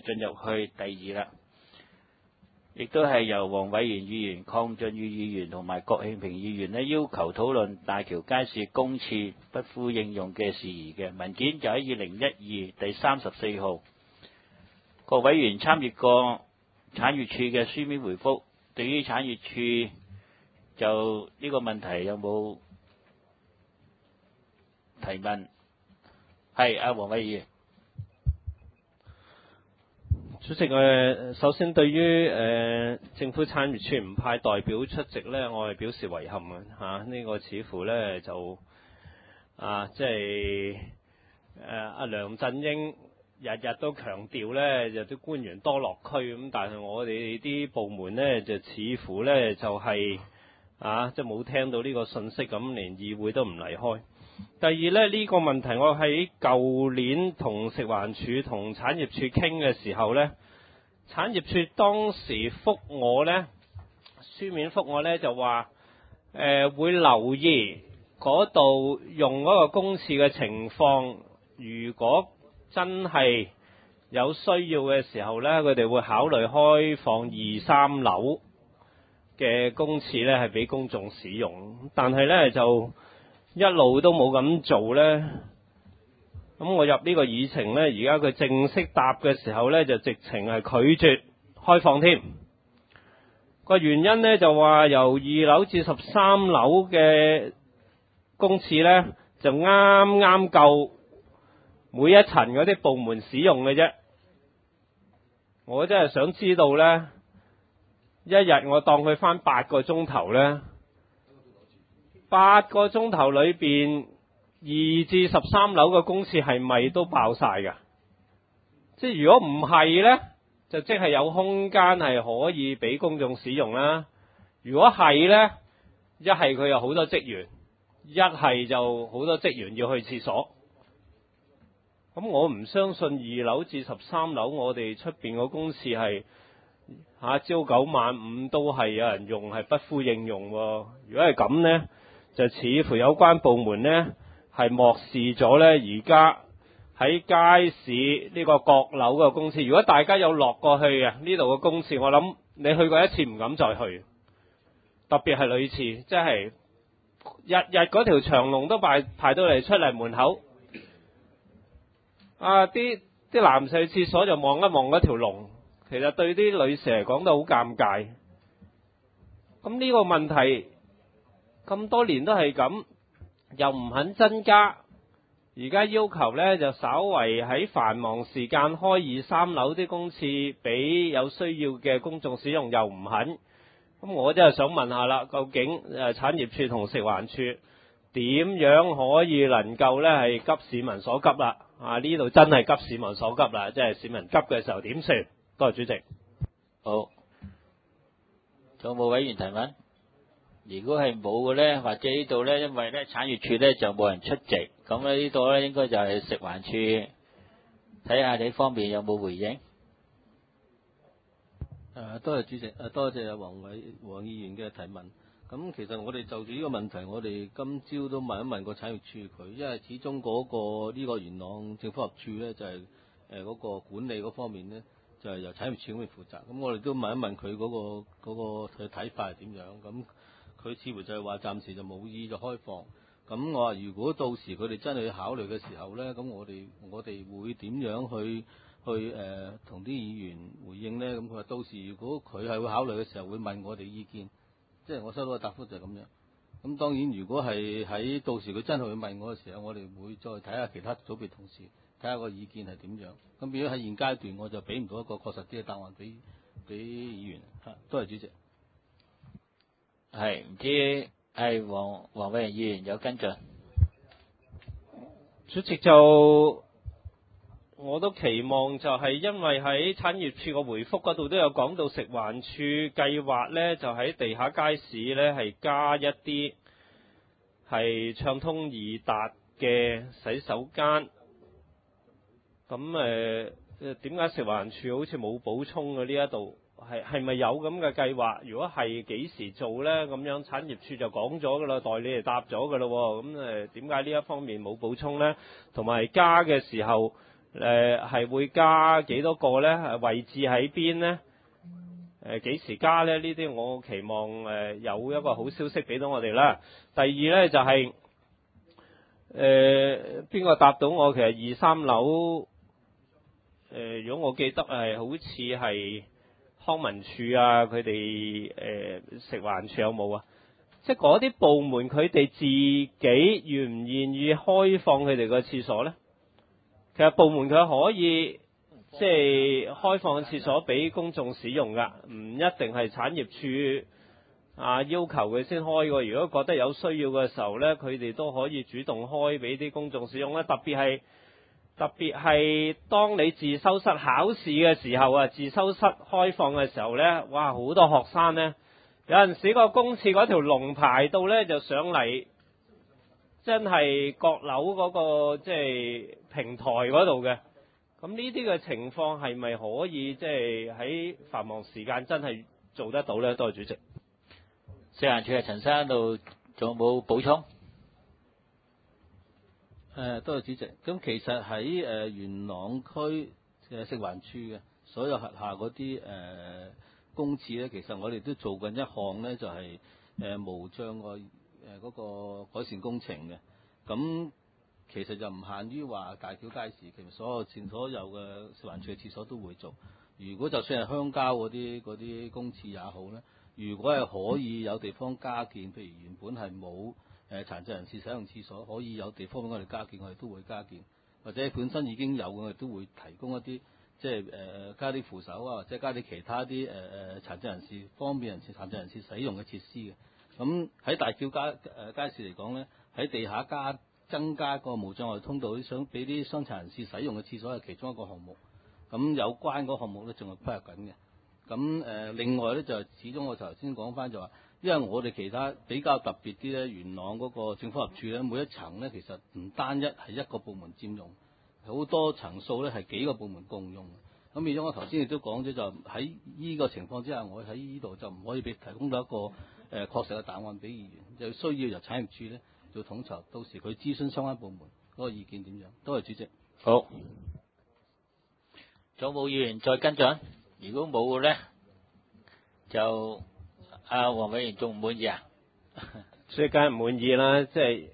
進入去第二啦，亦都係由黃偉賢議員、鄺俊宇議員同埋郭慶平議員呢要求討論大橋街市公廁不敷應用嘅事宜嘅文件，就喺2012第34號。各委員參閱過產業署嘅書面回覆，對於產業署就呢個問題有冇提問？係阿黃偉議員。 主席，首先對於政府產業署唔派代表出席呢，我係表示遺憾嘅呢個似乎呢就即係阿梁振英日日都強調呢，就啲官員多落區咁，但係我哋啲部門呢，就似乎呢就係即係冇聽到呢個信息咁，連議會都唔離開。第二呢，呢個問題我喺舊年同食環署同產業署傾嘅時候呢，產業署當時覆我呢，書面覆我呢就話會留意嗰度用嗰個公廁嘅情況，如果真係有需要嘅時候呢，佢哋會考慮開放2、3樓嘅公廁呢係俾公眾使用，但係呢就一路都冇咁做呢。咁我入呢個議程呢，而家佢正式答嘅時候呢，就直情係拒絕開放添。個原因呢，就話由2樓至13樓嘅公廁呢，就啱啱夠每一層嗰啲部門使用嘅啫。我真係想知道呢，一日我當佢返8個鐘頭呢，8個鐘頭裏邊2至13樓嘅公廁係咪都爆晒㗎？即係如果唔係呢，就即係有空間係可以俾公眾使用啦。如果係呢，一係佢有好多職員，一係就好多職員要去廁所。咁我唔相信2樓至13樓我哋出邊個公廁係朝9晚5都係有人用，係不敷應用喎。如果係咁呢，就似乎有關部門呢係漠視咗呢而家喺街市呢個閣樓嘅公廁。如果大家有落過去嘅呢度嘅公廁，我諗你去過一次唔敢再去，特別係女廁，即係日日嗰條長龍都排到嚟出嚟門口。啲男士去廁所就望一望嗰條龍，其實對啲女士嚟講都好尷尬。咁呢個問題咁多年都係咁，又唔肯增加，而家要求呢就稍為喺繁忙時間開2、3樓啲公廁俾有需要嘅公眾使用，又唔肯。咁我真係想問下啦，究竟產業署同食環署點樣可以能夠呢係急市民所急啦？呢度真係急市民所急啦，即係市民急嘅時候點算？多謝主席。 好，仲有冇委員提問？如果係冇嘅呢，或者呢度呢，因為呢產業署呢就冇人出席，咁呢度呢應該就係食環署睇下你方面有冇回應。 多謝主席，多謝黃議員嘅提問。咁其實我哋就住呢個問題，我哋今朝都問一問個產業署佢，因為始終呢個元朗政府合署呢，就係嗰個管理嗰方面呢，就係由產業署咁去負責。咁我哋都問一問佢嗰個佢睇法係點樣。咁佢似乎就係話暫時就冇意就開放。咁我話如果到時佢哋真係去考慮嘅時候呢，咁我哋會點樣去同啲議員回應呢？咁佢話到時如果佢係會考慮嘅時候，會問我哋意見。即係我收到嘅答覆就係咁樣。咁當然如果係喺到時佢真係會問我嘅時候，我哋會再睇下其他組別同事，睇下個意見係點樣。咁變咗喺現階段我就俾唔到一個確實啲嘅答案俾議員。多謝主席。 係，唔知係黃偉賢議員有跟進。 主席，就我都期望就係因為喺產業署個回覆嗰度都有講到食環署計劃呢，就喺地下街市呢係加一啲係暢通易達嘅洗手間。咁點解食環署好似冇補充嘅呢？一度係咪有咁嘅計劃？如果係幾時做呢？咁樣產業署就講咗噶啦，代理嚟答咗噶啦。咁點解呢一方面冇補充呢？同埋加嘅時候係會加幾多個呢？位置喺邊呢？幾時加呢？呢啲我期望有一個好消息俾到我哋啦。第二呢，就係邊個答到我？其實2、3樓如果我記得係好似係康文署啊，佢哋食環署有冇啊？即係嗰啲部門佢哋自己願唔願意開放佢哋個廁所呢？其實部門佢可以即係開放廁所俾公眾使用㗎，唔一定係產業署要求佢先開㗎。如果覺得有需要嘅時候呢，佢哋都可以主動開俾啲公眾使用啦。特別係當你自修室考試嘅時候啊，自修室開放嘅時候呢，哇！好多學生呢，有陣時個公廁嗰條龍排到呢，就上嚟，真係閣樓嗰個即係平台嗰度嘅。咁呢啲嘅情況係咪可以即係喺繁忙時間真係做得到呢？多謝主席。 食環署陳生度仲有冇補充？ 多謝主席。咁其實喺元朗區嘅食環署嘅所有轄下嗰啲公廁咧，其實我哋都做緊一項咧，就係無障礙嗰個改善工程嘅。咁其實就唔限於話大橋街市，其實所有嘅食環署嘅廁所都會做。如果就算係鄉郊嗰啲公廁也好咧，如果係可以有地方加建，譬如原本係冇殘疾人士使用廁所，可以有地方俾我哋加建，我哋都會加建。或者本身已經有嘅，我哋都會提供一啲即係加啲扶手啊，或者加啲其他啲殘疾人士方便殘疾人士使用嘅設施嘅。咁喺大橋街市嚟講咧，喺地下增加個無障礙通道，想俾啲傷殘人士使用嘅廁所係其中一個項目。咁有關嗰個項目咧，仲係規劃緊嘅。咁另外咧就始終我頭先講翻就話，因為我哋其他比較特別啲咧，元朗嗰個政府合署咧，每一層咧其實唔單一係一個部門佔用，好多層數咧係幾個部門共用。咁變咗我頭先亦都講咗，就喺呢個情況之下，我喺呢度就唔可以提供到一個確實嘅答案俾議員，就需要由產業署咧做統籌，到時佢諮詢相關部門嗰個意見點樣。多謝主席。 好，仲有冇議員再跟進？如果冇嘅咧，就黃委員仲唔滿意啊？ 所以梗係唔滿意啦，即係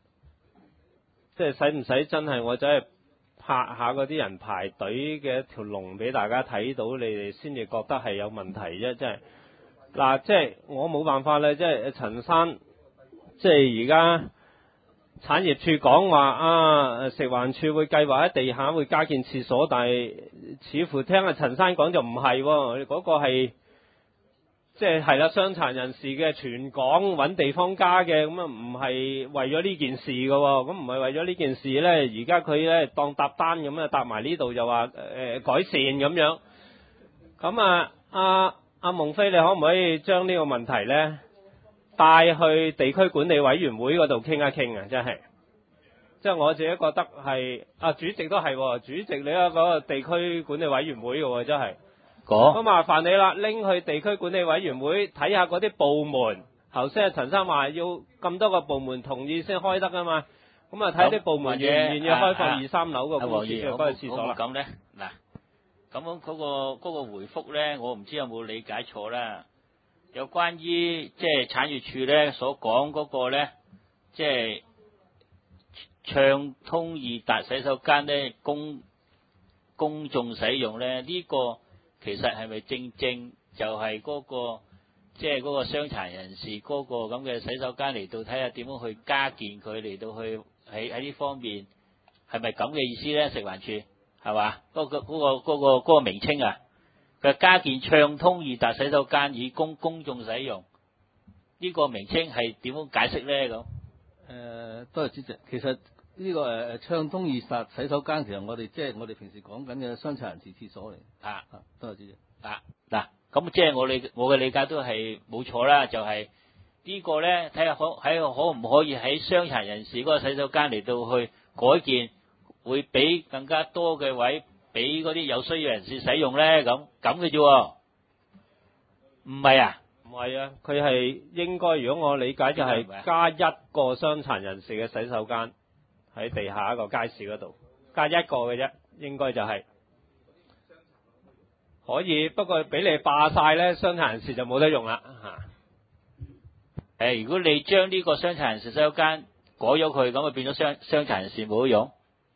使唔使真係我走去拍下嗰啲人排隊嘅一條龍俾大家睇到，你哋先至覺得係有問題啫？即係嗱，即係我冇辦法啦，即係陳生，即係而家產業署講話食環署會計劃喺地下會加建廁所，但係似乎聽阿陳生講就唔係喎，嗰個係即係啦，傷殘人士嘅全港揾地方加嘅，咁唔係為咗呢件事嘅喎，咁唔係為咗呢件事咧，而家佢咧當搭單咁搭埋呢度就話改善咁樣，咁阿蒙飛，你可唔可以將呢個問題咧帶去地區管理委員會嗰度傾一傾啊？真係，即係我自己覺得係主席都係，主席你嗰個地區管理委員會嘅喎，真係。咁麻煩你啦，拎去地區管理委員會睇下嗰啲部門。頭先阿陳生話要咁多個部門同意先開得噶嘛，咁睇啲部門願唔願意開放2、3樓個公廁嘅嗰個廁所啦。 咁咧，嗱，咁嗰個回覆咧，我唔知有冇理解錯啦。有關於即係產業署咧所講嗰個咧，即係暢通易達洗手間咧公眾使用咧，呢個其實係咪正就係嗰個即係嗰個傷殘人士嗰個咁嘅洗手間嚟到睇下點樣去加建佢，嚟到去喺呢方面係咪咁嘅意思咧？食環署係嘛？嗰個名稱啊，佢加建暢通易達洗手間以供公眾使用，呢個名稱係點樣解釋咧？咁多謝主席。其實呢個暢通易達洗手間，其實我哋即係我哋平時講緊嘅傷殘人士廁所嚟。多謝主席。 嗱，咁即係我嘅理解都係冇錯啦，就係呢個咧，睇下可唔可以喺傷殘人士嗰個洗手間嚟到去改建，會俾更加多嘅位俾嗰啲有需要人士使用咧？咁嘅啫，唔係啊？ 唔係啊，佢係應該，如果我理解就係加一個傷殘人士嘅洗手間喺地下一個街市嗰度，加一個嘅啫， 應該就係可以，不過俾你霸晒咧，傷殘人士就冇得用啦嚇。 如果你將呢個傷殘人士洗手間改咗佢，咁就變咗傷殘人士冇得用，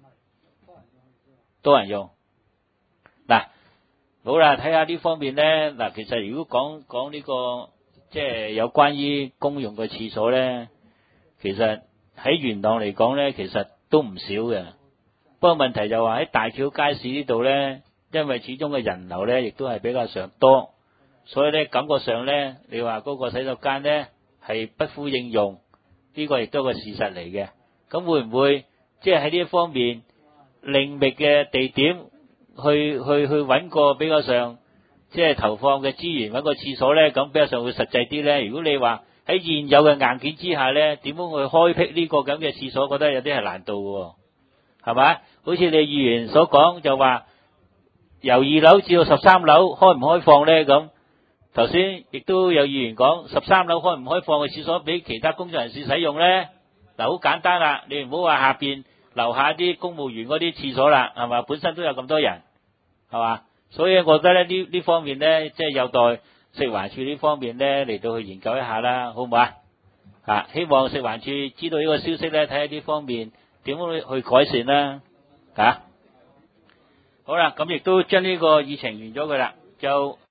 多人用。嗱，好啦，睇下呢方面咧。嗱，其實如果講呢個即係有關於公用嘅廁所咧，其實喺元朗嚟講咧，其實都唔少嘅。不過問題就話喺大橋街市呢度咧，因為始終嘅人流咧，亦都係比較上多，所以咧感覺上咧，你話嗰個洗手間咧係不敷應用，呢個亦都係個事實嚟嘅。咁會唔會即係喺呢一方面另覓嘅地點去揾個比較上即係投放嘅資源揾個廁所咧，咁比較上會實際啲咧？如果你話喺現有嘅硬件之下咧，點樣去開闢呢個咁嘅廁所，覺得有啲係難度喎，係咪？好似你議員所講就話由2樓至到13樓開唔開放咧？咁頭先亦都有議員講13樓開唔開放嘅廁所俾其他工作人士使用咧？嗱，好簡單啦，你唔好話下邊樓下啲公務員嗰啲廁所啦，係嘛？本身都有咁多人，係嘛？所以我覺得咧呢方面咧，即係有待食環署呢方面咧嚟到去研究一下啦，好唔好啊？希望食環署知道呢個消息咧，睇下呢方面點樣去改善啦。好啦，咁亦都將呢個議程完咗佢啦，就。